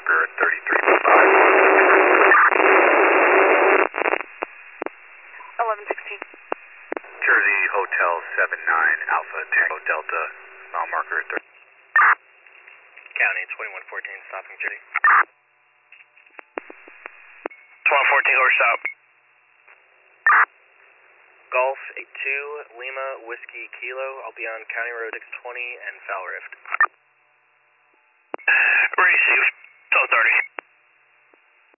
marker 33.5. 1116. Jersey Hotel 79 Alpha Tango Delta, mile marker 30. County 2114, stopping Jersey. 2114, over stop. Golf 82 Lima Whiskey Kilo. I'll be on County Road 620 and Foul Rift. Receive. 1230.